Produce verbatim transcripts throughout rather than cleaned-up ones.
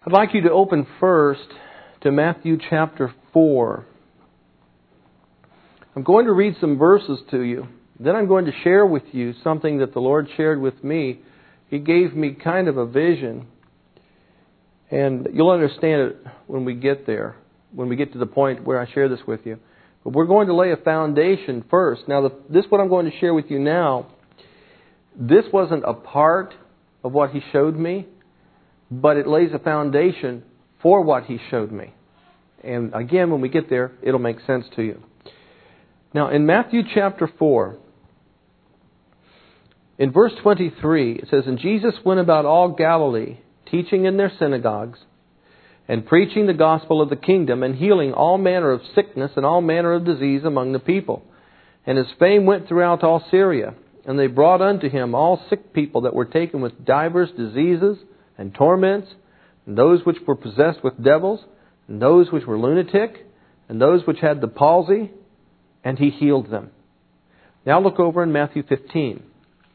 I'd like you to open first to Matthew chapter four. I'm going to read some verses to you. Then I'm going to share with you something that the Lord shared with me. He gave me kind of a vision. And you'll understand it when we get there, when we get to the point where I share this with you. But we're going to lay a foundation first. Now, the, this what I'm going to share with you now, this wasn't a part of what He showed me, but it lays a foundation for what He showed me. And again, when we get there, it'll make sense to you. Now, in Matthew chapter four, in verse twenty-three, it says, "And Jesus went about all Galilee, teaching in their synagogues, and preaching the gospel of the kingdom, and healing all manner of sickness and all manner of disease among the people. And His fame went throughout all Syria. And they brought unto Him all sick people that were taken with divers diseases and torments, and those which were possessed with devils, and those which were lunatic, and those which had the palsy, and He healed them." Now look over in Matthew fifteen,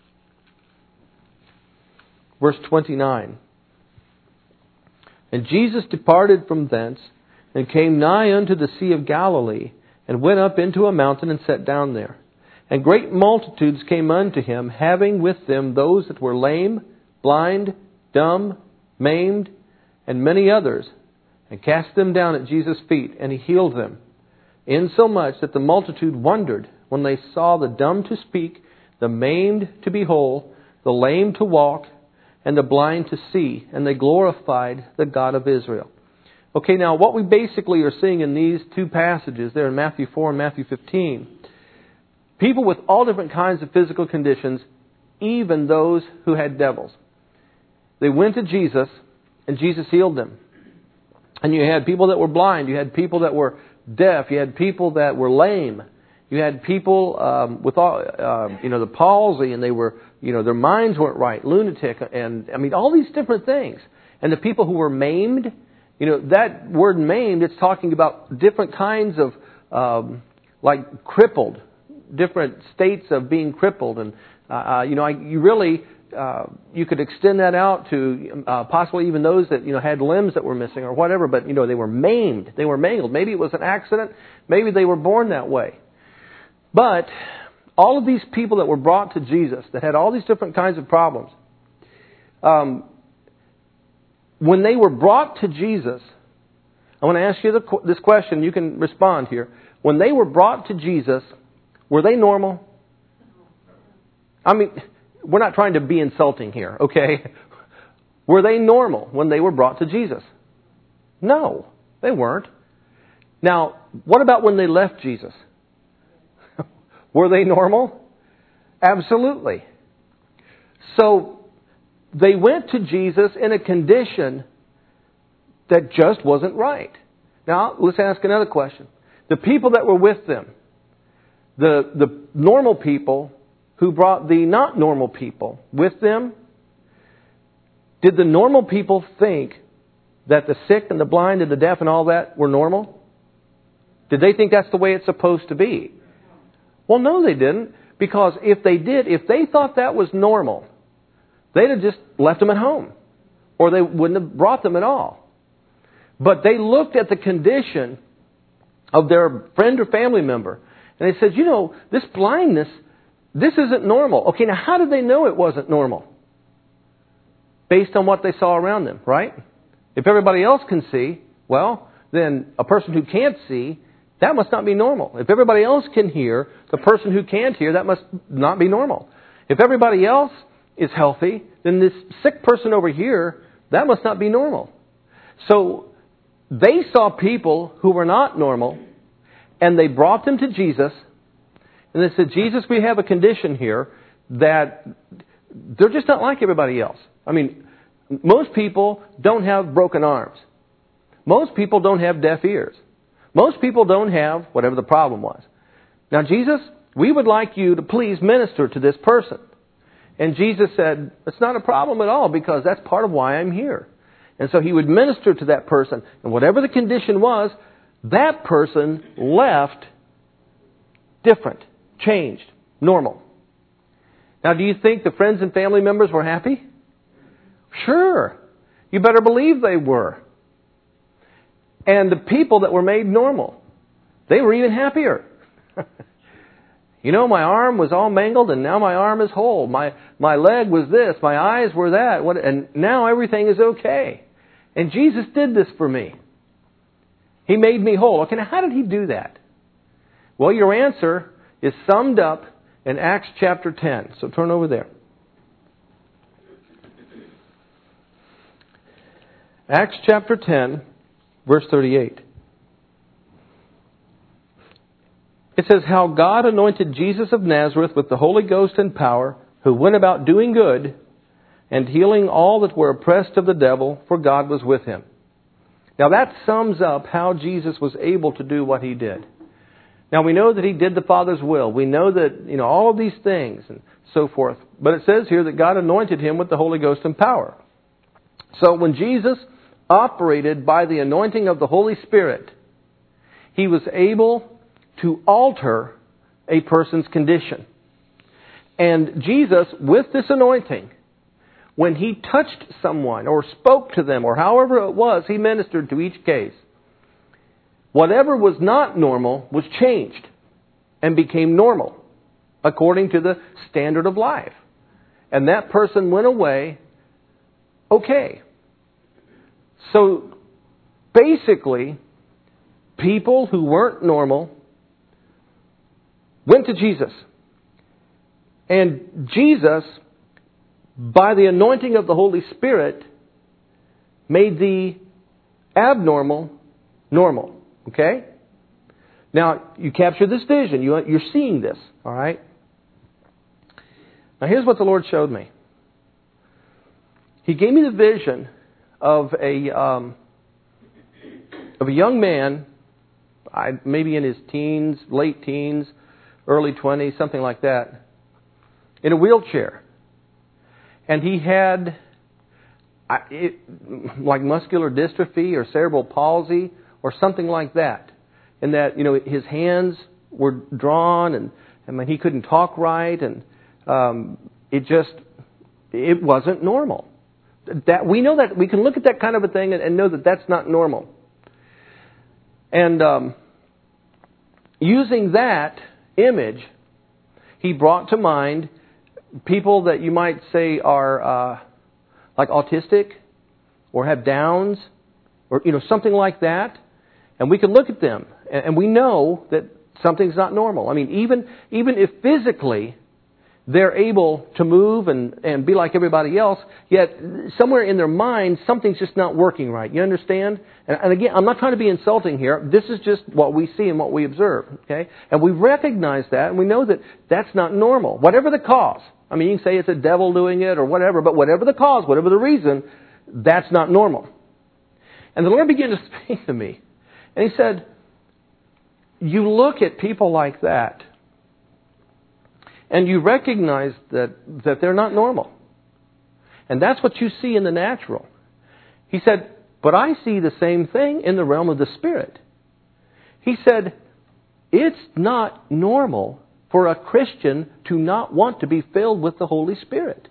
verse twenty-nine. "And Jesus departed from thence, and came nigh unto the Sea of Galilee, and went up into a mountain, and sat down there. And great multitudes came unto Him, having with them those that were lame, blind, dumb, maimed, and many others, and cast them down at Jesus' feet, and He healed them. Insomuch that the multitude wondered when they saw the dumb to speak, the maimed to be whole, the lame to walk, and the blind to see, and they glorified the God of Israel." Okay, now what we basically are seeing in these two passages there in Matthew four and Matthew fifteen, people with all different kinds of physical conditions, even those who had devils. They went to Jesus, and Jesus healed them. And you had people that were blind. You had people that were deaf. You had people that were lame. You had people um, with all, uh, you know, the palsy, and they were, you know, their minds weren't right, lunatic, and I mean, all these different things. And the people who were maimed, you know, that word maimed, it's talking about different kinds of, um, like crippled, different states of being crippled, and uh, you know, I, you really. Uh, you could extend that out to uh, possibly even those that, you know, had limbs that were missing or whatever, but, you know, they were maimed. They were mangled. Maybe it was an accident. Maybe they were born that way. But all of these people that were brought to Jesus that had all these different kinds of problems, um, when they were brought to Jesus, I want to ask you the, this question. You can respond here. When they were brought to Jesus, were they normal? I mean, we're not trying to be insulting here, okay? Were they normal when they were brought to Jesus? No, they weren't. Now, what about when they left Jesus? Were they normal? Absolutely. So, they went to Jesus in a condition that just wasn't right. Now, let's ask another question. The people that were with them, the, the normal people who brought the not normal people with them, did the normal people think that the sick and the blind and the deaf and all that were normal? Did they think that's the way it's supposed to be? Well, no, they didn't. Because if they did, if they thought that was normal, they'd have just left them at home. Or they wouldn't have brought them at all. But they looked at the condition of their friend or family member, and they said, you know, this blindness, this isn't normal. Okay, now how did they know it wasn't normal? Based on what they saw around them, right? If everybody else can see, well, then a person who can't see, that must not be normal. If everybody else can hear, the person who can't hear, that must not be normal. If everybody else is healthy, then this sick person over here, that must not be normal. So they saw people who were not normal, and they brought them to Jesus. And they said, Jesus, we have a condition here that they're just not like everybody else. I mean, most people don't have broken arms. Most people don't have deaf ears. Most people don't have whatever the problem was. Now, Jesus, we would like you to please minister to this person. And Jesus said, it's not a problem at all because that's part of why I'm here. And so He would minister to that person. And whatever the condition was, that person left different. Changed. Normal. Now, do you think the friends and family members were happy? Sure. You better believe they were. And the people that were made normal, they were even happier. You know, my arm was all mangled and now my arm is whole. My my leg was this, my eyes were that, what, and now everything is okay. And Jesus did this for me. He made me whole. Okay, now how did He do that? Well, your answer is summed up in Acts chapter ten. So turn over there. Acts chapter ten, verse thirty-eight. It says, how God anointed Jesus of Nazareth with the Holy Ghost and power, who went about doing good and healing all that were oppressed of the devil, for God was with Him. Now that sums up how Jesus was able to do what He did. Now we know that He did the Father's will. We know that, you know, all of these things and so forth. But it says here that God anointed Him with the Holy Ghost and power. So when Jesus operated by the anointing of the Holy Spirit, He was able to alter a person's condition. And Jesus, with this anointing, when He touched someone or spoke to them or however it was, He ministered to each case. Whatever was not normal was changed and became normal according to the standard of life. And that person went away okay. So basically, people who weren't normal went to Jesus. And Jesus, by the anointing of the Holy Spirit, made the abnormal normal. Okay? Now, you capture this vision. You, you're seeing this. All right? Now, here's what the Lord showed me. He gave me the vision of a um, of a young man, I, maybe in his teens, late teens, early twenties, something like that, in a wheelchair. And he had I, it, like muscular dystrophy or cerebral palsy or something like that. And that, you know, his hands were drawn and I mean, he couldn't talk right and um, it just, it wasn't normal. That we know that, we can look at that kind of a thing and, and know that that's not normal. And um, using that image, he brought to mind people that you might say are uh, like autistic or have Downs or, you know, something like that. And we can look at them and, and we know that something's not normal. I mean, even even if physically they're able to move and, and be like everybody else, yet somewhere in their mind, something's just not working right. You understand? And, and again, I'm not trying to be insulting here. This is just what we see and what we observe. Okay? And we recognize that, and we know that that's not normal. Whatever the cause. I mean, you can say it's a devil doing it or whatever, but whatever the cause, whatever the reason, that's not normal. And the Lord began to speak to me. And He said, you look at people like that, and you recognize that, that they're not normal. And that's what you see in the natural. He said, but I see the same thing in the realm of the Spirit. He said, it's not normal for a Christian to not want to be filled with the Holy Spirit.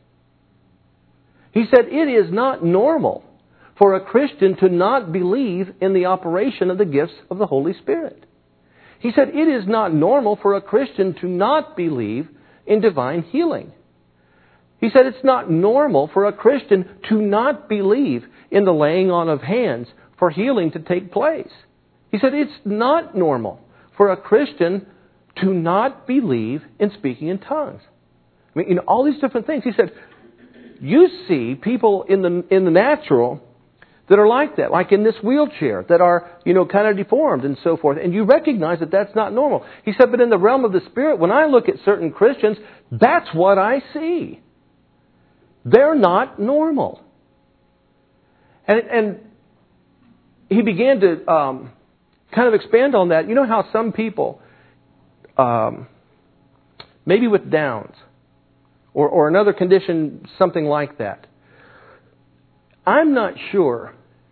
He said, it is not normal for a Christian to not believe in the operation of the gifts of the Holy Spirit. He said, it is not normal for a Christian to not believe in divine healing. He said it's not normal for a Christian to not believe in the laying on of hands for healing to take place. He said it's not normal for a Christian to not believe in speaking in tongues. I mean, you know, all these different things. He said, you see people in the in the natural that are like that, like in this wheelchair, that are, you know, kind of deformed and so forth. And you recognize that that's not normal. He said, but in the realm of the Spirit, when I look at certain Christians, that's what I see. They're not normal. And, and he began to um, kind of expand on that. You know how some people, um, maybe with Downs, or, or another condition, something like that, I'm not sure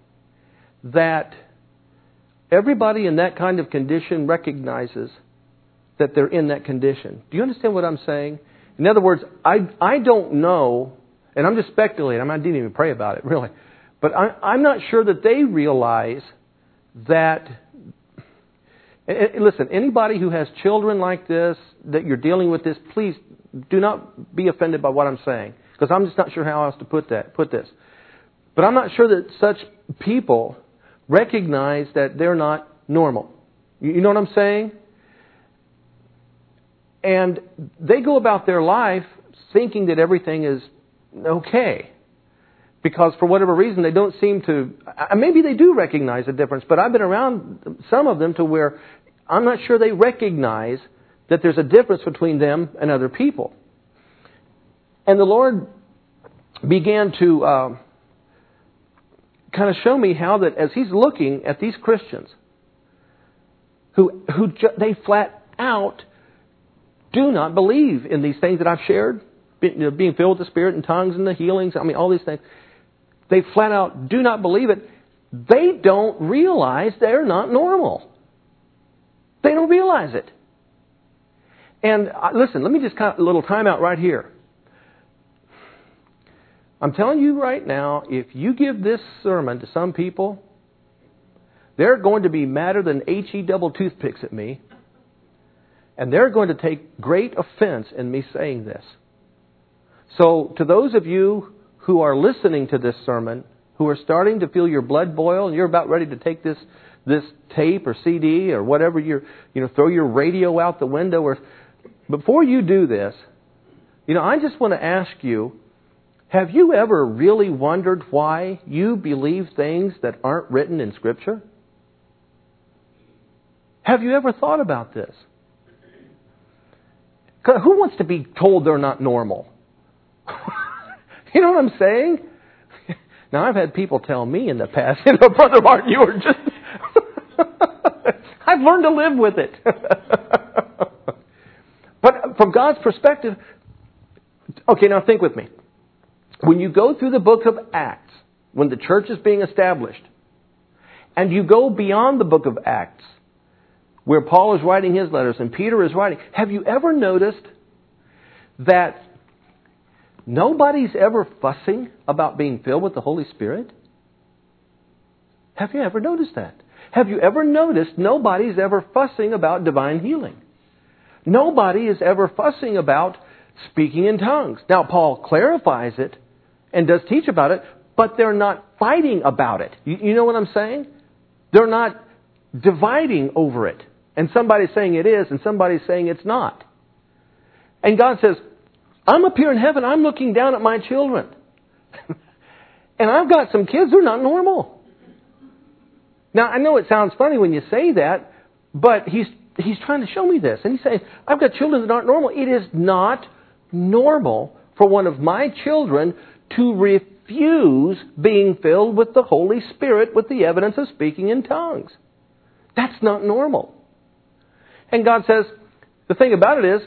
that everybody in that kind of condition recognizes that they're in that condition. Do you understand what I'm saying? In other words, I I don't know, and I'm just speculating. I didn't even pray about it, really. But I, I'm not sure that they realize that... And listen, anybody who has children like this, that you're dealing with this, please do not be offended by what I'm saying. Because I'm just not sure how else to put that, put this. But I'm not sure that such people recognize that they're not normal. You know what I'm saying? And they go about their life thinking that everything is okay. Because for whatever reason, they don't seem to... Maybe they do recognize the difference, but I've been around some of them to where I'm not sure they recognize that there's a difference between them and other people. And the Lord began to uh, kind of show me how that as He's looking at these Christians, who who ju- they flat out do not believe in these things that I've shared, being, you know, being filled with the Spirit and tongues and the healings, I mean, all these things. They flat out do not believe it. They don't realize they're not normal. They don't realize it. And uh, listen, let me just cut a little time out right here. I'm telling you right now, if you give this sermon to some people, they're going to be madder than H E double toothpicks at me. And they're going to take great offense in me saying this. So to those of you who are listening to this sermon, who are starting to feel your blood boil, and you're about ready to take this this tape or C D or whatever, you're, you know, throw your radio out the window, or before you do this, you know, I just want to ask you, have you ever really wondered why you believe things that aren't written in Scripture? Have you ever thought about this? Who wants to be told they're not normal? You know what I'm saying? Now, I've had people tell me in the past, you know, Brother Martin, you were just... I've learned to live with it. But from God's perspective... Okay, now think with me. When you go through the book of Acts, when the church is being established, and you go beyond the book of Acts, where Paul is writing his letters and Peter is writing, have you ever noticed that nobody's ever fussing about being filled with the Holy Spirit? Have you ever noticed that? Have you ever noticed nobody's ever fussing about divine healing? Nobody is ever fussing about speaking in tongues. Now, Paul clarifies it and does teach about it, but they're not fighting about it. You, you know what I'm saying? They're not dividing over it. And somebody's saying it is, and somebody's saying it's not. And God says, I'm up here in heaven, I'm looking down at my children. And I've got some kids who are not normal. Now, I know it sounds funny when you say that, but he's he's trying to show me this. And he's saying, I've got children that aren't normal. It is not normal for one of my children to refuse being filled with the Holy Spirit with the evidence of speaking in tongues. That's not normal. And God says, the thing about it is,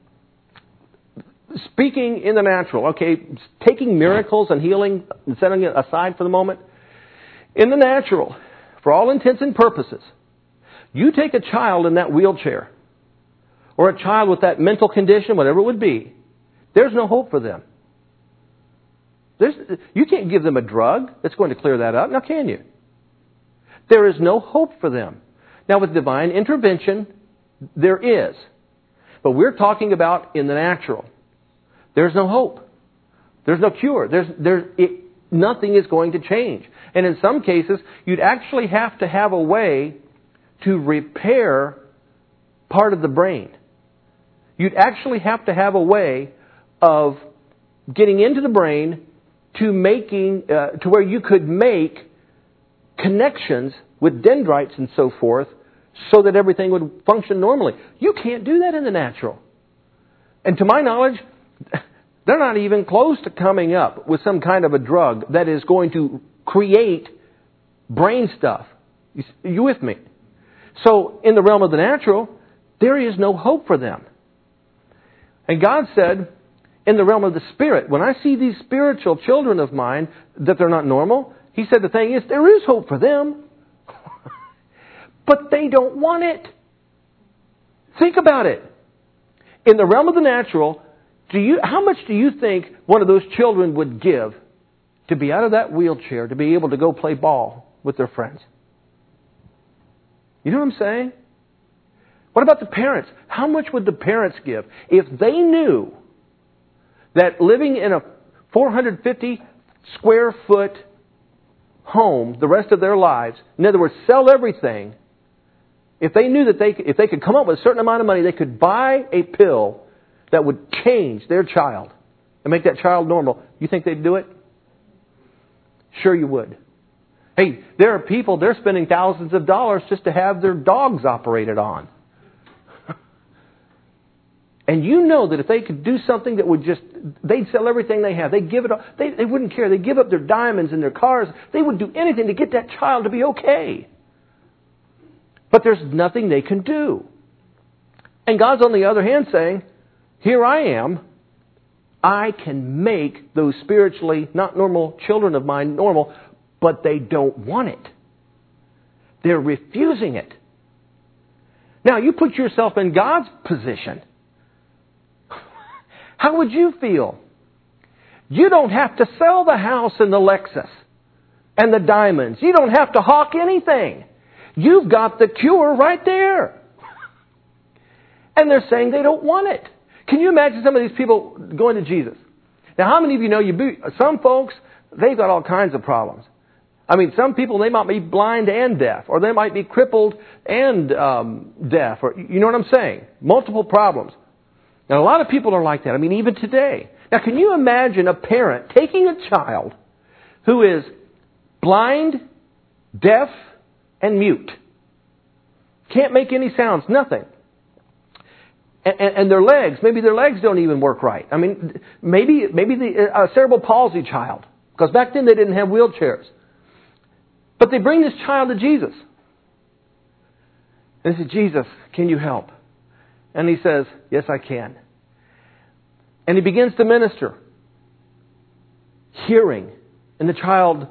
speaking in the natural, okay, taking miracles and healing and setting it aside for the moment, in the natural, for all intents and purposes, you take a child in that wheelchair, or a child with that mental condition, whatever it would be, there's no hope for them. There's, you can't give them a drug that's going to clear that up, now can you? There is no hope for them. Now with divine intervention, there is. But we're talking about in the natural. There's no hope. There's no cure. There's, there's, it, nothing is going to change. And in some cases, you'd actually have to have a way to repair part of the brain. You'd actually have to have a way of getting into the brain to making uh, to where you could make connections with dendrites and so forth so that everything would function normally. You can't do that in the natural. And to my knowledge, they're not even close to coming up with some kind of a drug that is going to create brain stuff. You, you with me? So in the realm of the natural, there is no hope for them. And God said, in the realm of the Spirit, when I see these spiritual children of mine, that they're not normal, He said the thing is, there is hope for them. But they don't want it. Think about it. In the realm of the natural, do you, how much do you think one of those children would give to be out of that wheelchair, to be able to go play ball with their friends. You know what I'm saying? What about the parents? How much would the parents give if they knew that living in a four hundred fifty square foot home the rest of their lives, in other words, sell everything, if they knew that they if they could come up with a certain amount of money, they could buy a pill that would change their child and make that child normal, you think they'd do it? Sure you would. Hey, there are people, they're spending thousands of dollars just to have their dogs operated on. And you know that if they could do something that would just, they'd sell everything they have. They'd give it all. They, they wouldn't care. They'd give up their diamonds and their cars. They would do anything to get that child to be okay. But there's nothing they can do. And God's on the other hand saying, here I am. I can make those spiritually not normal children of mine normal, but they don't want it. They're refusing it. Now, you put yourself in God's position. How would you feel? You don't have to sell the house and the Lexus and the diamonds. You don't have to hawk anything. You've got the cure right there. And they're saying they don't want it. Can you imagine some of these people going to Jesus? Now, how many of you know, you be, some folks, they've got all kinds of problems. I mean, some people, they might be blind and deaf, or they might be crippled and um, deaf, or you know what I'm saying? Multiple problems. Now, a lot of people are like that. I mean, even today. Now, can you imagine a parent taking a child who is blind, deaf, and mute? Can't make any sounds, nothing. And, and, and their legs, maybe their legs don't even work right. I mean, maybe maybe the uh, cerebral palsy child, because back then they didn't have wheelchairs. But they bring this child to Jesus. And they say, Jesus, can you help? And he says, yes, I can. And he begins to minister. Hearing. And the child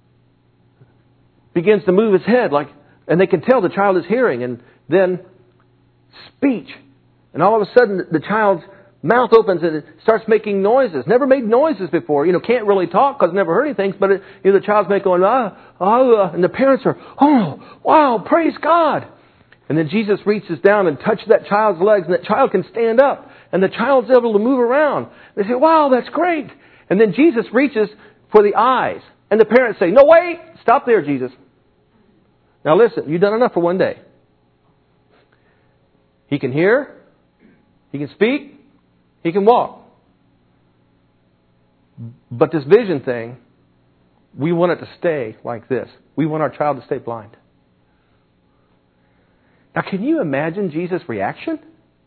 begins to move his head, like, and they can tell the child is hearing. And then speech. And all of a sudden the child's mouth opens and it starts making noises. Never made noises before. You know, can't really talk because never heard anything. But it, you know, the child's making going, ah, ah, and the parents are, oh, wow, praise God. And then Jesus reaches down and touches that child's legs, and that child can stand up. And the child's able to move around. They say, wow, that's great. And then Jesus reaches for the eyes. And the parents say, no, wait, stop there, Jesus. Now listen, you've done enough for one day. He can hear. He can speak. He can walk. But this vision thing, we want it to stay like this. We want our child to stay blind. Now, can you imagine Jesus' reaction?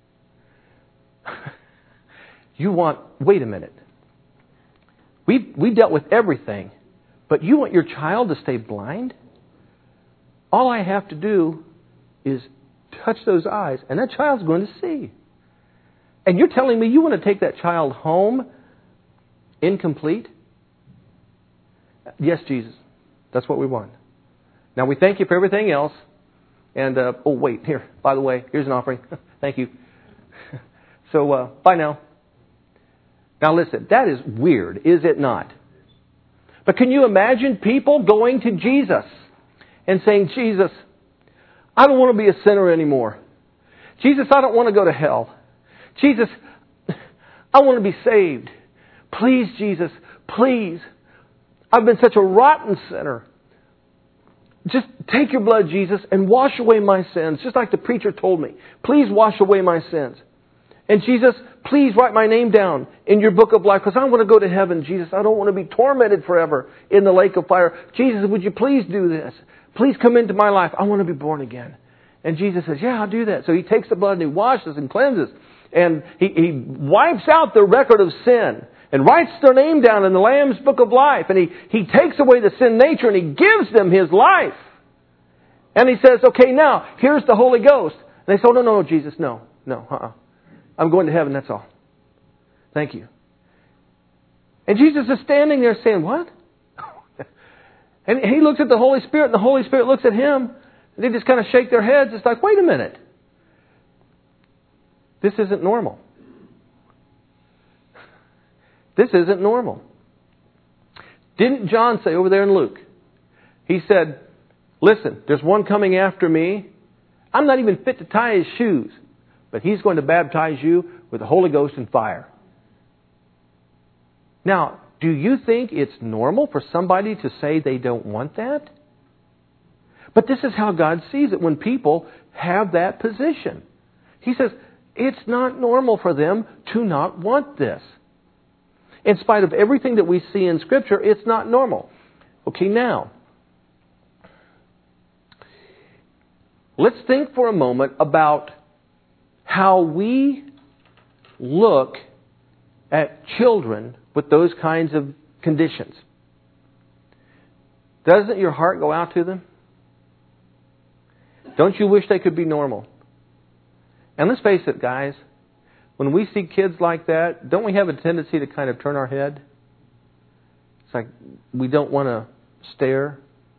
You want, wait a minute. We we dealt with everything, but you want your child to stay blind? All I have to do is touch those eyes, and that child's going to see. And you're telling me you want to take that child home incomplete? Yes, Jesus. That's what we want. Now, we thank you for everything else. And, uh, oh, wait, here, by the way, here's an offering. Thank you. So, uh, bye now. Now, listen, that is weird, is it not? But can you imagine people going to Jesus and saying, Jesus, I don't want to be a sinner anymore. Jesus, I don't want to go to hell. Jesus, I want to be saved. Please, Jesus, please. I've been such a rotten sinner. Just take your blood, Jesus, and wash away my sins, just like the preacher told me. Please wash away my sins. And Jesus, please write my name down in your book of life, because I want to go to heaven, Jesus. I don't want to be tormented forever in the lake of fire. Jesus, would you please do this? Please come into my life. I want to be born again. And Jesus says, yeah, I'll do that. So he takes the blood and he washes and cleanses. And he, he wipes out the record of sin and writes their name down in the Lamb's book of life. And he, he takes away the sin nature and he gives them his life. And he says, okay, now, here's the Holy Ghost. And they say, oh, no, no, Jesus, no, no, uh-uh. I'm going to heaven, that's all. Thank you. And Jesus is standing there saying, what? And he looks at the Holy Spirit and the Holy Spirit looks at him. And they just kind of shake their heads. It's like, wait a minute. This isn't normal. This isn't normal. Didn't John say over there in Luke? He said, listen, there's one coming after me. I'm not even fit to tie his shoes, but he's going to baptize you with the Holy Ghost and fire. Now, do you think it's normal for somebody to say they don't want that? But this is how God sees it when people have that position. He says, it's not normal for them to not want this. In spite of everything that we see in Scripture, it's not normal. Okay, now, let's think for a moment about how we look at children with those kinds of conditions. Doesn't your heart go out to them? Don't you wish they could be normal? And let's face it, guys, when we see kids like that, don't we have a tendency to kind of turn our head? It's like we don't want to stare.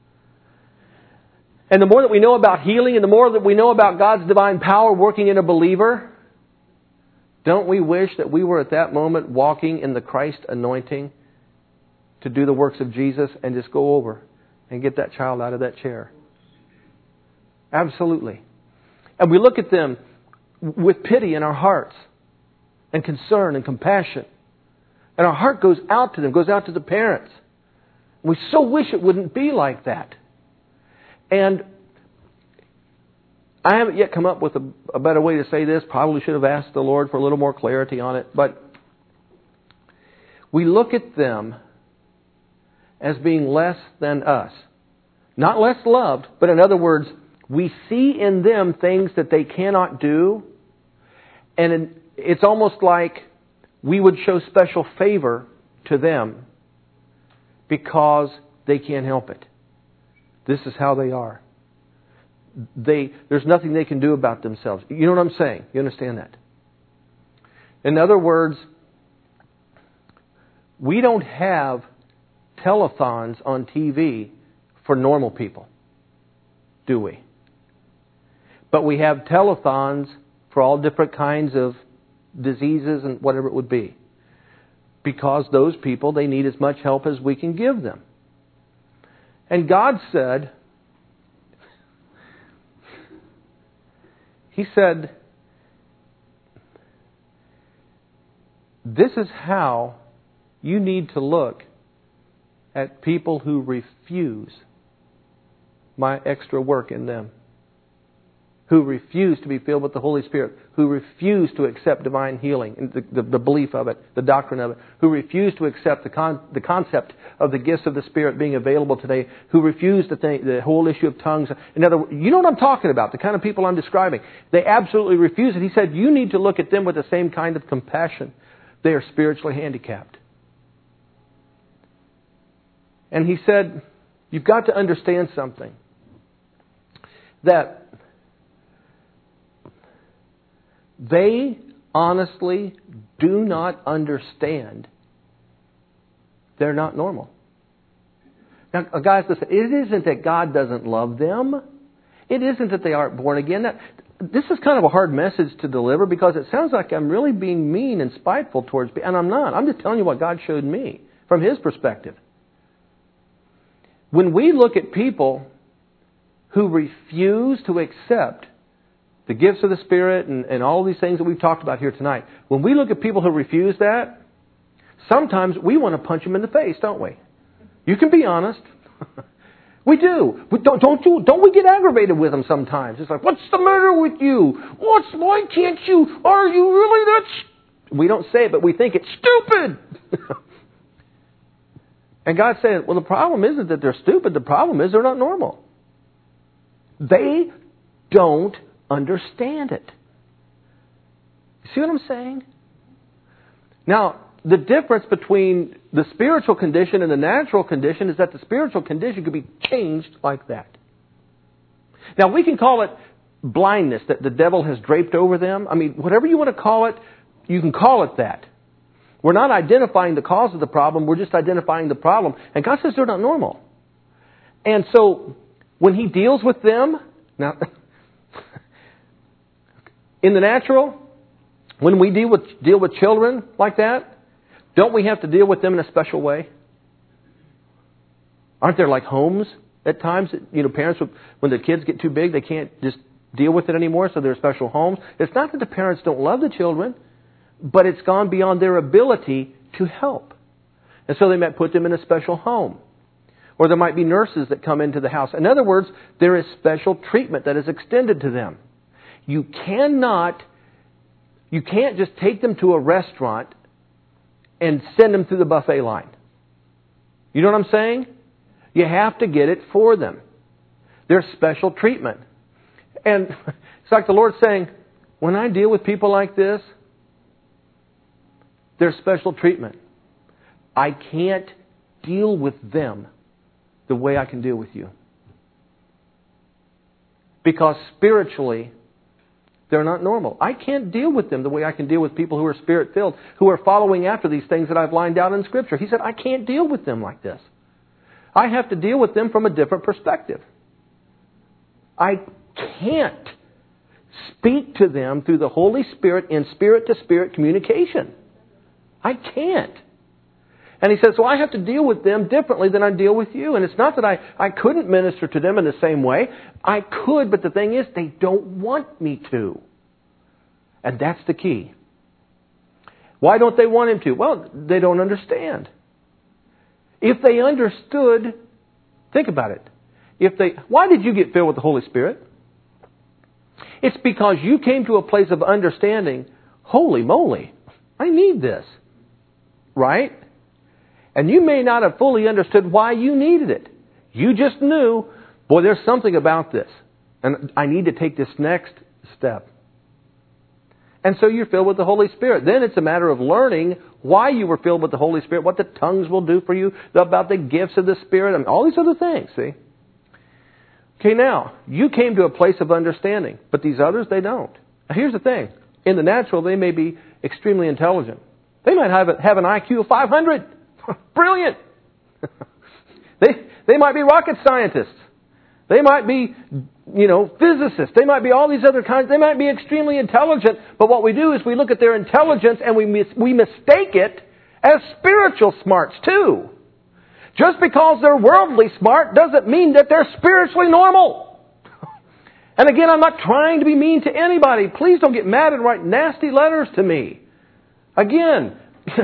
And the more that we know about healing and the more that we know about God's divine power working in a believer, don't we wish that we were at that moment walking in the Christ anointing to do the works of Jesus and just go over and get that child out of that chair? Absolutely. And we look at them with pity in our hearts and concern and compassion. And our heart goes out to them, goes out to the parents. We so wish it wouldn't be like that. And I haven't yet come up with a, a better way to say this. Probably should have asked the Lord for a little more clarity on it. But we look at them as being less than us. Not less loved, but in other words, we see in them things that they cannot do. And it's almost like we would show special favor to them because they can't help it. This is how they are. They, there's nothing they can do about themselves. You know what I'm saying? You understand that? In other words, we don't have telethons on T V for normal people, do we? But we have telethons for all different kinds of diseases and whatever it would be. Because those people, they need as much help as we can give them. And God said, He said, this is how you need to look at people who refuse my extra work in them. Who refuse to be filled with the Holy Spirit, who refuse to accept divine healing, and the, the, the belief of it, the doctrine of it, who refuse to accept the, con, the concept of the gifts of the Spirit being available today, who refuse to think the whole issue of tongues. In other words, you know what I'm talking about, the kind of people I'm describing. They absolutely refuse it. He said, you need to look at them with the same kind of compassion. They are spiritually handicapped. And he said, you've got to understand something. That they honestly do not understand they're not normal. Now, guys, listen, it isn't that God doesn't love them. It isn't that they aren't born again. That, this is kind of a hard message to deliver because it sounds like I'm really being mean and spiteful towards people. And I'm not. I'm just telling you what God showed me from His perspective. When we look at people who refuse to accept the gifts of the Spirit and, and all these things that we've talked about here tonight, when we look at people who refuse that, sometimes we want to punch them in the face, don't we? You can be honest. We do. We don't, don't, you, don't we get aggravated with them sometimes? It's like, what's the matter with you? What's, why can't you? Are you really that... St-? We don't say it, but we think it's stupid. And God said, well, the problem isn't that they're stupid. The problem is they're not normal. They don't understand it. You see what I'm saying? Now, the difference between the spiritual condition and the natural condition is that the spiritual condition could be changed like that. Now, we can call it blindness, that the devil has draped over them. I mean, whatever you want to call it, you can call it that. We're not identifying the cause of the problem, we're just identifying the problem. And God says they're not normal. And so, when He deals with them, now... in the natural, when we deal with deal with children like that, don't we have to deal with them in a special way? Aren't there like homes at times that, you know, parents, when the kids get too big, they can't just deal with it anymore, so there are special homes. It's not that the parents don't love the children, but it's gone beyond their ability to help. And so they might put them in a special home. Or there might be nurses that come into the house. In other words, there is special treatment that is extended to them. You cannot, you can't just take them to a restaurant and send them through the buffet line. You know what I'm saying? You have to get it for them. There's special treatment. And it's like the Lord's saying, when I deal with people like this, there's special treatment. I can't deal with them the way I can deal with you. Because spiritually, they're not normal. I can't deal with them the way I can deal with people who are Spirit-filled, who are following after these things that I've lined out in Scripture. He said, I can't deal with them like this. I have to deal with them from a different perspective. I can't speak to them through the Holy Spirit in spirit-to-spirit communication. I can't. And he says, so I have to deal with them differently than I deal with you. And it's not that I, I couldn't minister to them in the same way. I could, but the thing is, they don't want me to. And that's the key. Why don't they want him to? Well, they don't understand. If they understood, think about it. If they, why did you get filled with the Holy Spirit? It's because you came to a place of understanding, holy moly, I need this. Right? And you may not have fully understood why you needed it. You just knew, boy, there's something about this. And I need to take this next step. And so you're filled with the Holy Spirit. Then it's a matter of learning why you were filled with the Holy Spirit, what the tongues will do for you, about the gifts of the Spirit, I mean, all these other things, see? Okay, now, you came to a place of understanding, but these others, they don't. Now, here's the thing. In the natural, they may be extremely intelligent. They might have, a, have an I Q of five hundred. Brilliant! they, they might be rocket scientists. They might be, you know, physicists. They might be all these other kinds. They might be extremely intelligent. But what we do is we look at their intelligence and we mis- we mistake it as spiritual smarts too. Just because they're worldly smart doesn't mean that they're spiritually normal. And again, I'm not trying to be mean to anybody. Please don't get mad and write nasty letters to me. Again,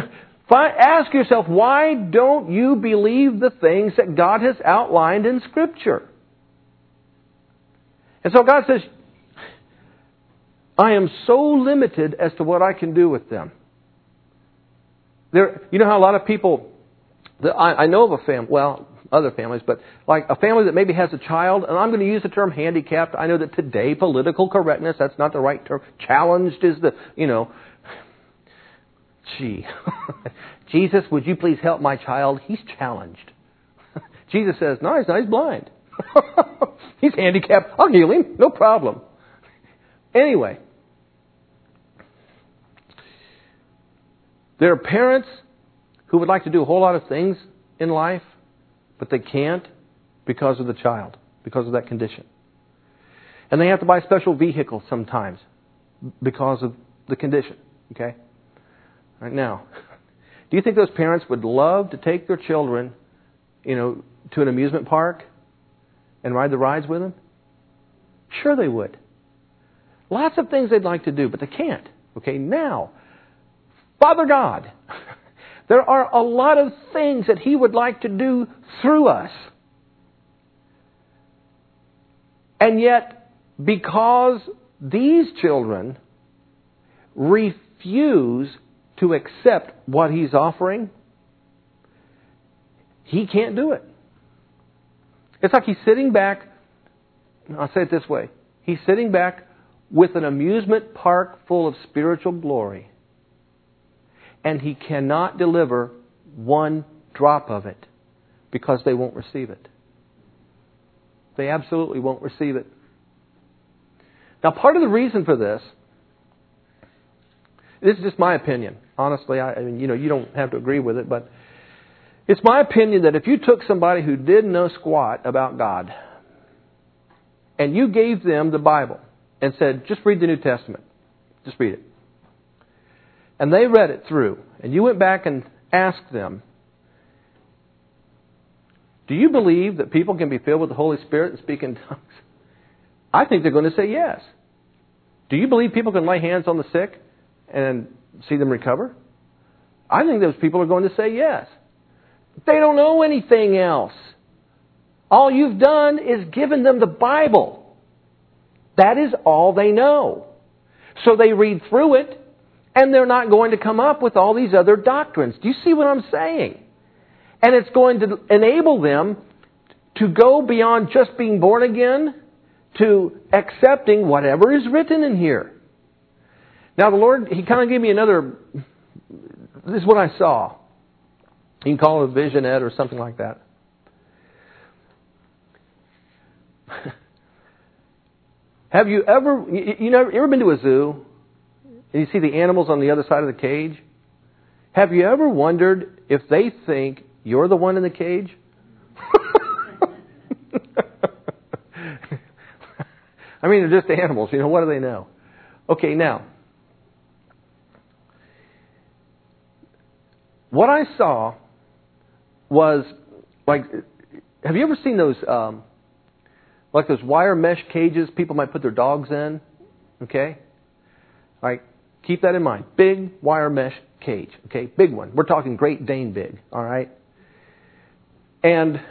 ask yourself, why don't you believe the things that God has outlined in Scripture? And so God says, I am so limited as to what I can do with them. There, you know how a lot of people, I, I know of a family, well, other families, but like a family that maybe has a child, and I'm going to use the term handicapped. I know that today, political correctness, that's not the right term. Challenged is the, you know, gee, Jesus, would you please help my child? He's challenged. Jesus says, no, he's not, he's blind. He's handicapped. I'll heal him. No problem. Anyway, there are parents who would like to do a whole lot of things in life, but they can't because of the child, because of that condition. And they have to buy special vehicles sometimes because of the condition. Okay? Right now, do you think those parents would love to take their children, you know, to an amusement park and ride the rides with them? Sure they would. Lots of things they'd like to do, but they can't. Okay, now, Father God, there are a lot of things that He would like to do through us. And yet, because these children refuse to accept what He's offering, He can't do it. It's like He's sitting back, I'll say it this way, He's sitting back with an amusement park full of spiritual glory, and He cannot deliver one drop of it because they won't receive it. They absolutely won't receive it. Now, part of the reason for this, this is just my opinion. Honestly, I, I mean, you know, you don't have to agree with it, but it's my opinion that if you took somebody who didn't know squat about God and you gave them the Bible and said, just read the New Testament, just read it, and they read it through, and you went back and asked them, Do you believe that people can be filled with the Holy Spirit and speak in tongues? I think they're going to say yes. Do you believe people can lay hands on the sick and see them recover? I think those people are going to say yes. They don't know anything else. All you've done is given them the Bible. That is all they know. So they read through it, and they're not going to come up with all these other doctrines. Do you see what I'm saying? And it's going to enable them to go beyond just being born again to accepting whatever is written in here. Now the Lord, He kind of gave me another, this is what I saw. You can call it a visionette or something like that. Have you ever, you know, you ever been to a zoo and you see the animals on the other side of the cage? Have you ever wondered if they think you're the one in the cage? I mean, they're just animals. You know, what do they know? Okay, now, what I saw was, like, have you ever seen those, um, like those wire mesh cages people might put their dogs in? Okay? All right, keep that in mind. Big wire mesh cage. Okay, big one. We're talking Great Dane big. All right? And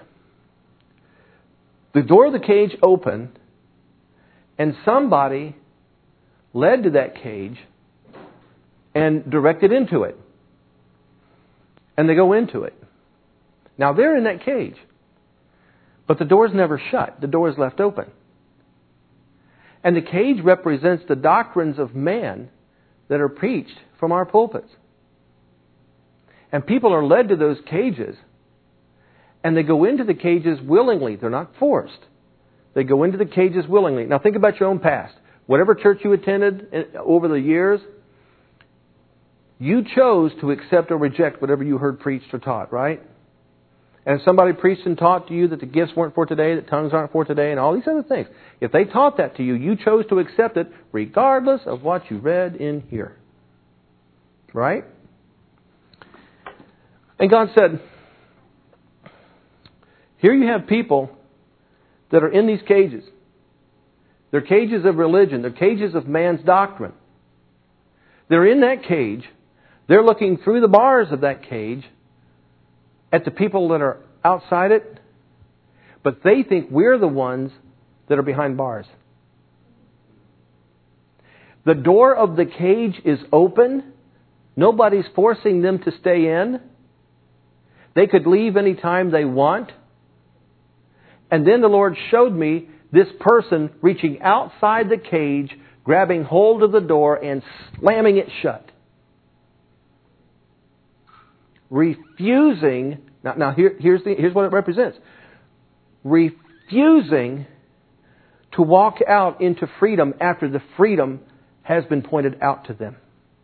the door of the cage opened, and somebody led to that cage and directed into it. And they go into it. Now they're in that cage. But the door's never shut. The door is left open. And the cage represents the doctrines of man that are preached from our pulpits. And people are led to those cages. And they go into the cages willingly. They're not forced. They go into the cages willingly. Now think about your own past. Whatever church you attended over the years, you chose to accept or reject whatever you heard preached or taught, right? And if somebody preached and taught to you that the gifts weren't for today, that tongues aren't for today, and all these other things, if they taught that to you, you chose to accept it regardless of what you read in here. Right? And God said, here you have people that are in these cages. They're cages of religion. They're cages of man's doctrine. They're in that cage. They're looking through the bars of that cage at the people that are outside it, but they think we're the ones that are behind bars. The door of the cage is open. Nobody's forcing them to stay in. They could leave any time they want. And then the Lord showed me this person reaching outside the cage, grabbing hold of the door and slamming it shut. Refusing, now, now here, here's, the, here's what it represents. Refusing to walk out into freedom after the freedom has been pointed out to them.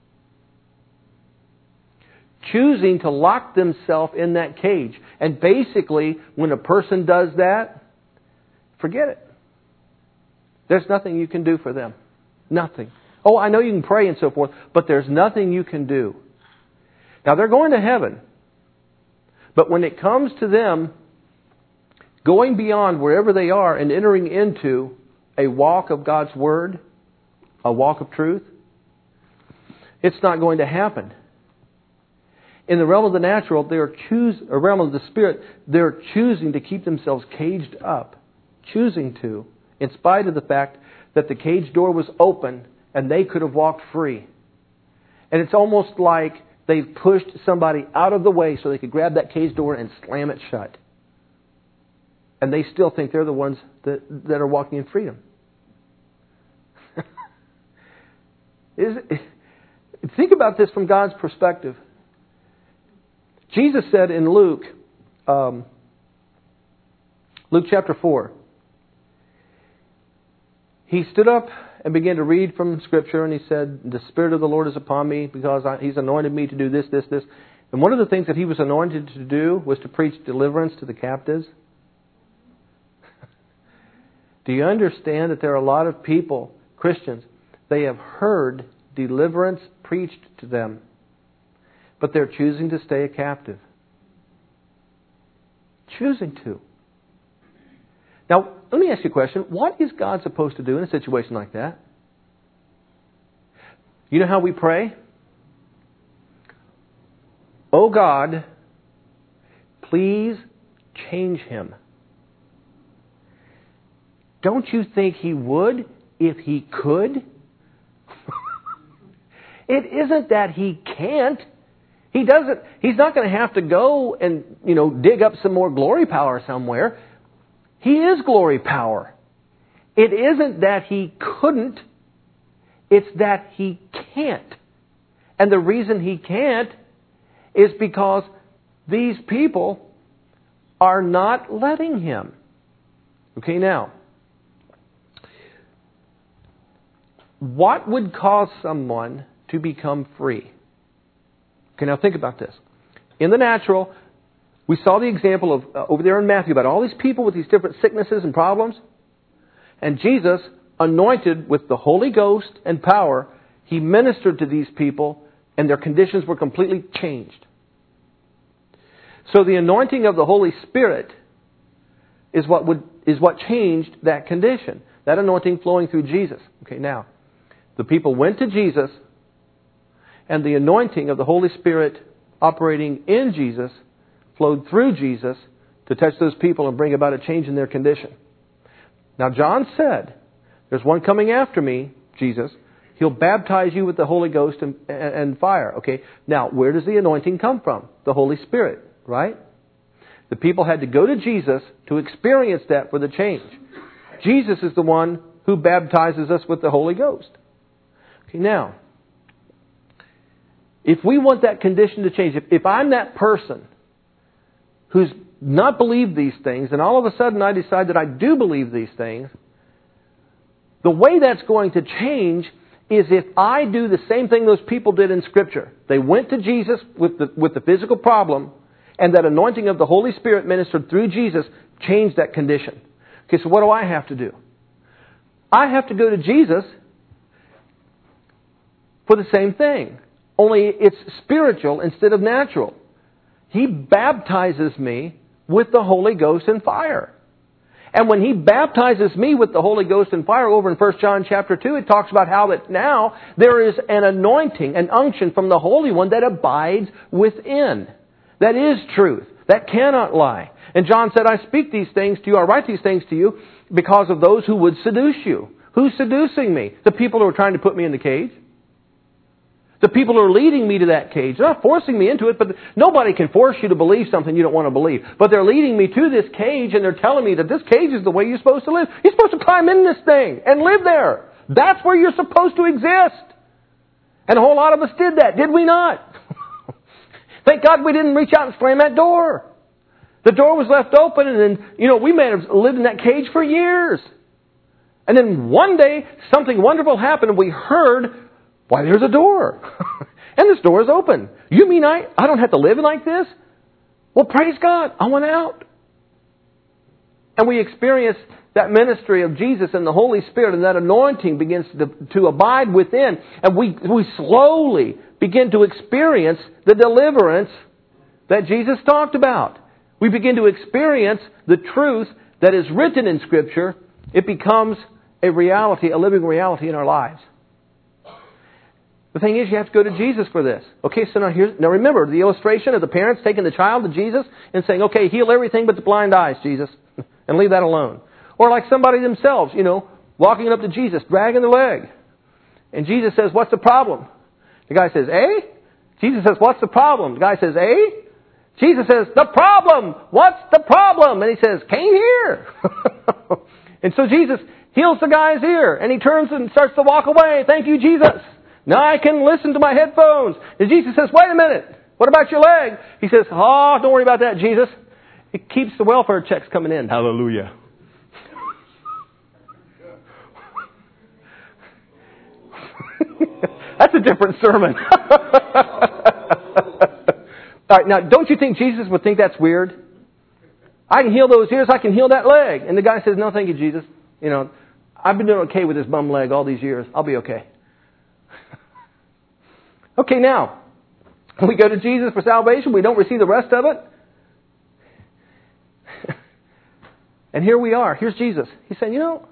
Choosing to lock themselves in that cage. And basically, when a person does that, forget it. There's nothing you can do for them. Nothing. Oh, I know you can pray and so forth, but there's nothing you can do. Now, they're going to heaven. But when it comes to them going beyond wherever they are and entering into a walk of God's Word, a walk of truth, it's not going to happen. In the realm of the natural, they're choose, or realm of the Spirit, they're choosing to keep themselves caged up. Choosing to, in spite of the fact that the cage door was open and they could have walked free. And it's almost like they've pushed somebody out of the way so they could grab that cage door and slam it shut. And they still think they're the ones that, that are walking in freedom. Is, think about this from God's perspective. Jesus said in Luke, um, Luke chapter four, He stood up and began to read from Scripture, and He said, the Spirit of the Lord is upon me because I, He's anointed me to do this, this, this. And one of the things that He was anointed to do was to preach deliverance to the captives. Do you understand that there are a lot of people, Christians, they have heard deliverance preached to them, but they're choosing to stay a captive. choosing to. Now, let me ask you a question. What is God supposed to do in a situation like that? You know how we pray? Oh God, please change him. Don't you think he would if he could? It isn't that he can't. He doesn't. He's not going to have to go and, you know, dig up some more glory power somewhere. He is glory power. It isn't that he couldn't. It's that he can't. And the reason he can't is because these people are not letting him. Okay, now, what would cause someone to become free? Okay, now think about this. In the natural, we saw the example of uh, over there in Matthew about all these people with these different sicknesses and problems. And Jesus, anointed with the Holy Ghost and power, He ministered to these people and their conditions were completely changed. So the anointing of the Holy Spirit is what would is what changed that condition. That anointing flowing through Jesus. Okay, now, the people went to Jesus, and the anointing of the Holy Spirit operating in Jesus flowed through Jesus to touch those people and bring about a change in their condition. Now, John said, there's one coming after me, Jesus. He'll baptize you with the Holy Ghost and, and fire. Okay, now, where does the anointing come from? The Holy Spirit, right? The people had to go to Jesus to experience that for the change. Jesus is the one who baptizes us with the Holy Ghost. Okay, now, if we want that condition to change, if, if I'm that person who's not believed these things, and all of a sudden I decide that I do believe these things, the way that's going to change is if I do the same thing those people did in Scripture. They went to Jesus with the, with the physical problem, and that anointing of the Holy Spirit ministered through Jesus changed that condition. Okay, so what do I have to do? I have to go to Jesus for the same thing. Only it's spiritual instead of natural. He baptizes me with the Holy Ghost and fire. And when He baptizes me with the Holy Ghost and fire over in First John chapter two, it talks about how that now there is an anointing, an unction from the Holy One that abides within. That is truth. That cannot lie. And John said, I speak these things to you, I write these things to you because of those who would seduce you. Who's seducing me? The people who are trying to put me in the cage. The people who are leading me to that cage. They're not forcing me into it, but nobody can force you to believe something you don't want to believe. But they're leading me to this cage and they're telling me that this cage is the way you're supposed to live. You're supposed to climb in this thing and live there. That's where you're supposed to exist. And a whole lot of us did that, did we not? Thank God we didn't reach out and slam that door. The door was left open and then, you know, we may have lived in that cage for years. And then one day, something wonderful happened and we heard, why, there's a door. And this door is open. You mean I, I don't have to live like this? Well, praise God. I want out. And we experience that ministry of Jesus and the Holy Spirit, and that anointing begins to, to abide within. And we, we slowly begin to experience the deliverance that Jesus talked about. We begin to experience the truth that is written in Scripture. It becomes a reality, a living reality in our lives. The thing is, you have to go to Jesus for this. Okay, so now here's, now remember the illustration of the parents taking the child to Jesus and saying, okay, heal everything but the blind eyes, Jesus, and leave that alone. Or like somebody themselves, you know, walking up to Jesus, dragging the leg. And Jesus says, what's the problem? The guy says, eh? Jesus says, what's the problem? The guy says, eh? Jesus says, the problem! What's the problem? And he says, cane here! And so Jesus heals the guy's ear, and he turns and starts to walk away. Thank you, Jesus. Now I can listen to my headphones. And Jesus says, wait a minute. What about your leg? He says, oh, don't worry about that, Jesus. It keeps the welfare checks coming in. Hallelujah. That's a different sermon. All right, now, don't you think Jesus would think that's weird? I can heal those ears, I can heal that leg. And the guy says, no, thank you, Jesus. You know, I've been doing okay with this bum leg all these years. I'll be okay. Okay, now, we go to Jesus for salvation. We don't receive the rest of it. And here we are. Here's Jesus. He's saying, you know,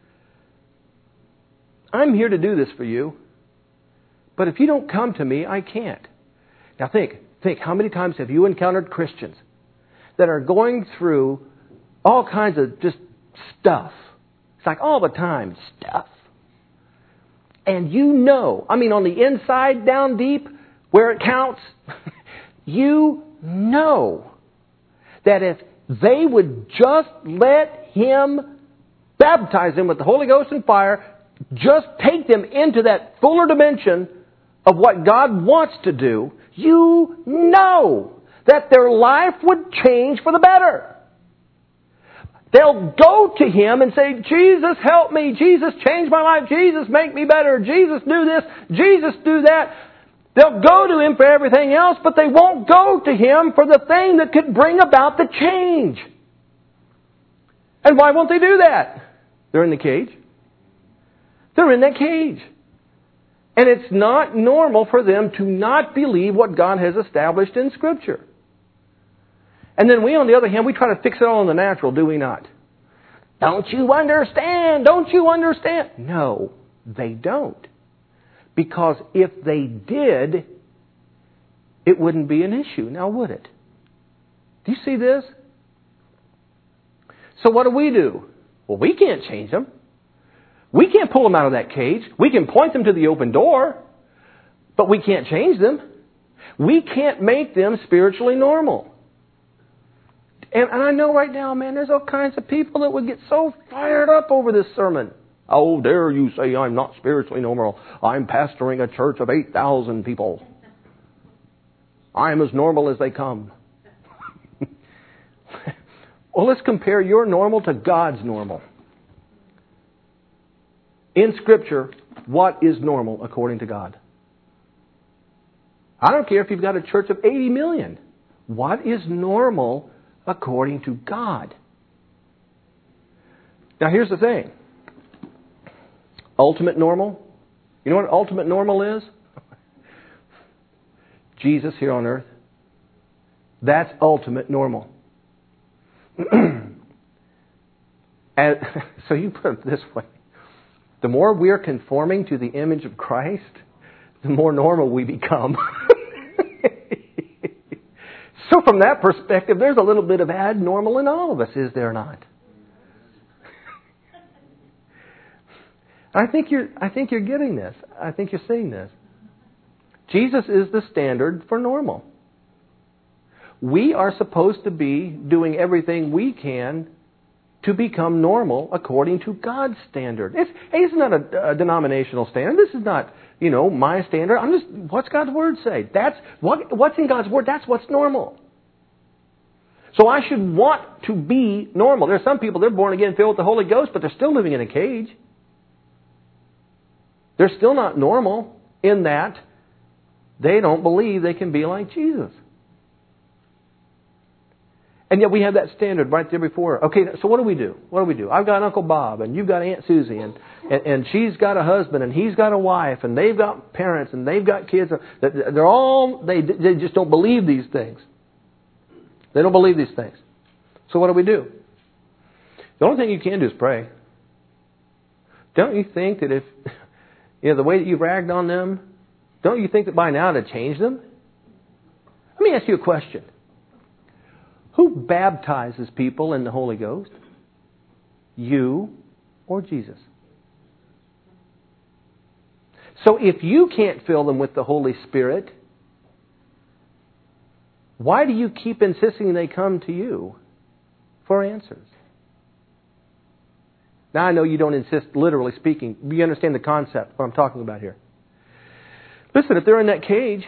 I'm here to do this for you. But if you don't come to me, I can't. Now think, think, how many times have you encountered Christians that are going through all kinds of just stuff? It's like all the time, stuff. And you know, I mean on the inside, down deep, where it counts, you know that if they would just let Him baptize them with the Holy Ghost and fire, just take them into that fuller dimension of what God wants to do, you know that their life would change for the better. They'll go to Him and say, Jesus, help me. Jesus, change my life. Jesus, make me better. Jesus, do this. Jesus, do that. They'll go to Him for everything else, but they won't go to Him for the thing that could bring about the change. And why won't they do that? They're in the cage. They're in that cage. And it's not normal for them to not believe what God has established in Scripture. And then we, on the other hand, we try to fix it all in the natural, do we not? Don't you understand? Don't you understand? No, they don't. Because if they did, it wouldn't be an issue. Now, would it? Do you see this? So what do we do? Well, we can't change them. We can't pull them out of that cage. We can point them to the open door, but we can't change them. We can't make them spiritually normal. And, and I know right now, man, there's all kinds of people that would get so fired up over this sermon. How dare you say I'm not spiritually normal? I'm pastoring a church of eight thousand people. I'm as normal as they come. Well, let's compare your normal to God's normal. In Scripture, what is normal according to God? I don't care if you've got a church of eighty million. What is normal according to God? Now, here's the thing. Ultimate normal. You know what ultimate normal is? Jesus here on earth. That's ultimate normal. And so you put it this way. The more we are conforming to the image of Christ, the more normal we become. So from that perspective, there's a little bit of abnormal in all of us, is there not? I think you're I think you're getting this. I think you're seeing this. Jesus is the standard for normal. We are supposed to be doing everything we can to become normal according to God's standard. It's, it's not a, a denominational standard. This is not, you know, my standard. I'm just, what's God's Word say? That's what, what's in God's Word. That's what's normal. So I should want to be normal. There are some people, they're born again, filled with the Holy Ghost, but they're still living in a cage. They're still not normal in that they don't believe they can be like Jesus. And yet we have that standard right there before. Okay, so what do we do? What do we do? I've got Uncle Bob, and you've got Aunt Susie, and, and, and she's got a husband, and he's got a wife, and they've got parents, and they've got kids. They're all, they, they just don't believe these things. They don't believe these things. So what do we do? The only thing you can do is pray. Don't you think that if, you know, the way that you've ragged on them, don't you think that by now to change them? Let me ask you a question. Who baptizes people in the Holy Ghost? You or Jesus? So if you can't fill them with the Holy Spirit, why do you keep insisting they come to you for answers? Now I know you don't insist literally speaking. You understand the concept, what I'm talking about here. Listen, if they're in that cage,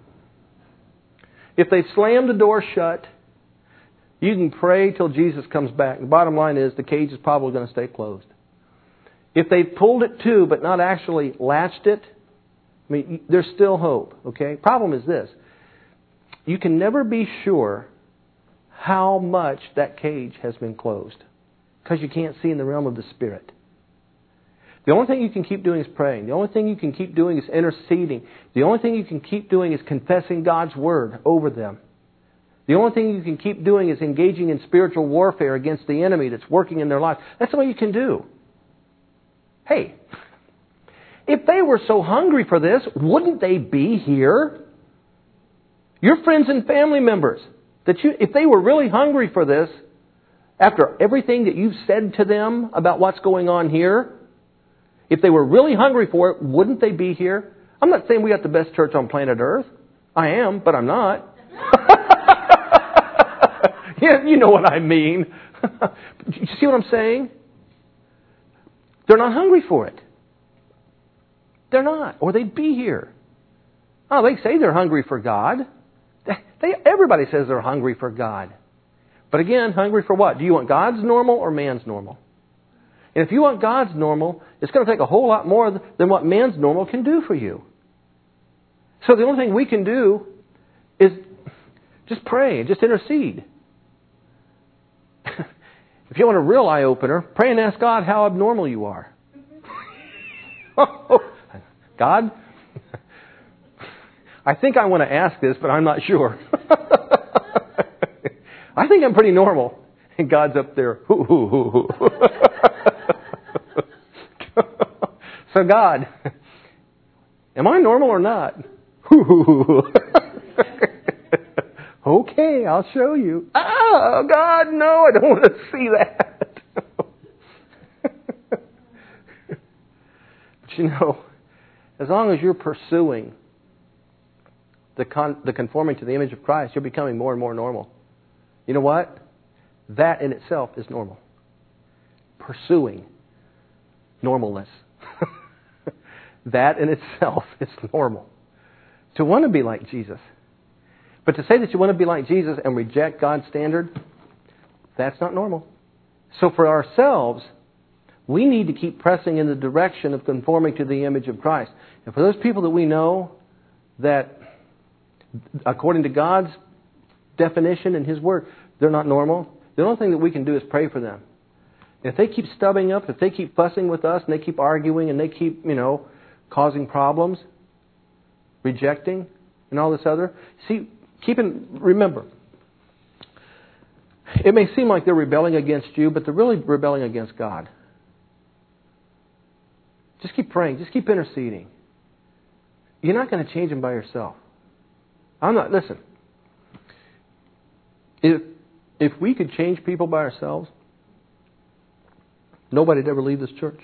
if they've slammed the door shut, you can pray till Jesus comes back. The bottom line is the cage is probably going to stay closed. If they've pulled it to but not actually latched it, I mean, there's still hope. Okay. Problem is this: you can never be sure how much that cage has been closed because you can't see in the realm of the Spirit. The only thing you can keep doing is praying. The only thing you can keep doing is interceding. The only thing you can keep doing is confessing God's Word over them. The only thing you can keep doing is engaging in spiritual warfare against the enemy that's working in their life. That's all you can do. Hey, if they were so hungry for this, wouldn't they be here? Your friends and family members, that you, if they were really hungry for this, after everything that you've said to them about what's going on here, if they were really hungry for it, wouldn't they be here? I'm not saying we got the best church on planet Earth. I am, but I'm not. Yeah, you know what I mean. You see what I'm saying? They're not hungry for it. They're not, or they'd be here. Oh, they say they're hungry for God. They, everybody says they're hungry for God. But again, hungry for what? Do you want God's normal or man's normal? And if you want God's normal, it's going to take a whole lot more than what man's normal can do for you. So the only thing we can do is just pray and just intercede. If you want a real eye-opener, pray and ask God how abnormal you are. God, I think I want to ask this, but I'm not sure. I think I'm pretty normal. And God's up there. So God, am I normal or not? Okay, I'll show you. Oh, God, no, I don't want to see that. But you know, as long as you're pursuing the con- the conforming to the image of Christ, you're becoming more and more normal. You know what? That in itself is normal. Pursuing normalness. That in itself is normal. To want to be like Jesus. But to say that you want to be like Jesus and reject God's standard, that's not normal. So for ourselves, we need to keep pressing in the direction of conforming to the image of Christ. And for those people that we know that, according to God's definition in His Word, they're not normal, the only thing that we can do is pray for them. And if they keep stubbing up, if they keep fussing with us, and they keep arguing, and they keep, you know, causing problems, rejecting, and all this other, see, keep in, remember, it may seem like they're rebelling against you, but they're really rebelling against God. Just keep praying. Just keep interceding. You're not going to change them by yourself. I'm not, listen, if, if we could change people by ourselves, nobody'd ever leave this church.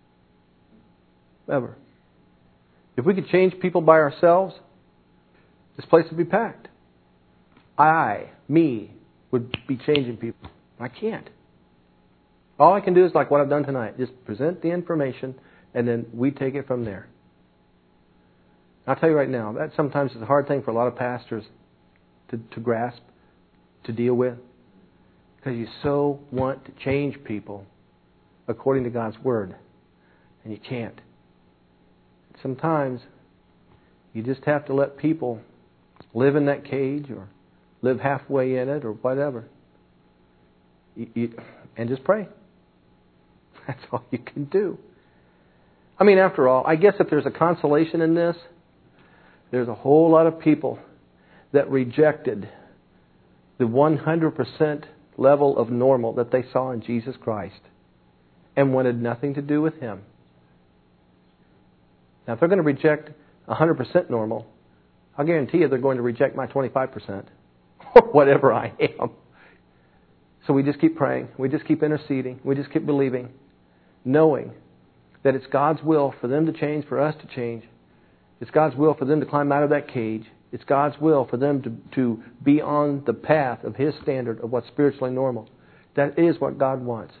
Ever. If we could change people by ourselves, this place would be packed. I, me, would be changing people. I can't. All I can do is like what I've done tonight. Just present the information, and then we take it from there. I'll tell you right now, that sometimes is a hard thing for a lot of pastors to, to grasp, to deal with. Because you so want to change people according to God's Word. And you can't. Sometimes you just have to let people live in that cage or live halfway in it or whatever. You, you, and just pray. That's all you can do. I mean, after all, I guess if there's a consolation in this, there's a whole lot of people that rejected the one hundred percent level of normal that they saw in Jesus Christ and wanted nothing to do with Him. Now, if they're going to reject one hundred percent normal, I'll guarantee you they're going to reject my twenty-five percent or whatever I am. So we just keep praying. We just keep interceding. We just keep believing, knowing that it's God's will for them to change, for us to change. It's God's will for them to climb out of that cage. It's God's will for them to, to be on the path of His standard of what's spiritually normal. That is what God wants.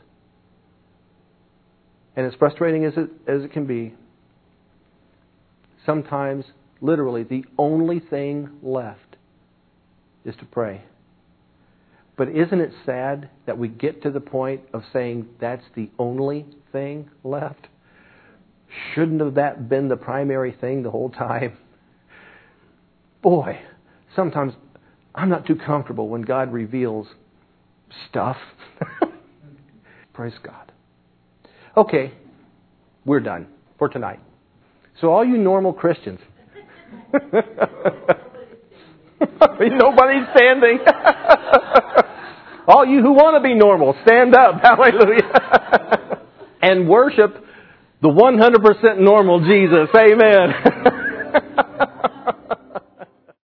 And as frustrating as it, as it can be, sometimes, literally, the only thing left is to pray. But isn't it sad that we get to the point of saying that's the only thing left? Shouldn't have that been the primary thing the whole time? Boy, sometimes I'm not too comfortable when God reveals stuff. Praise God. Okay, we're done for tonight. So all you normal Christians, Nobody's standing. All you who want to be normal, stand up. Hallelujah. And worship the one hundred percent normal Jesus. Amen.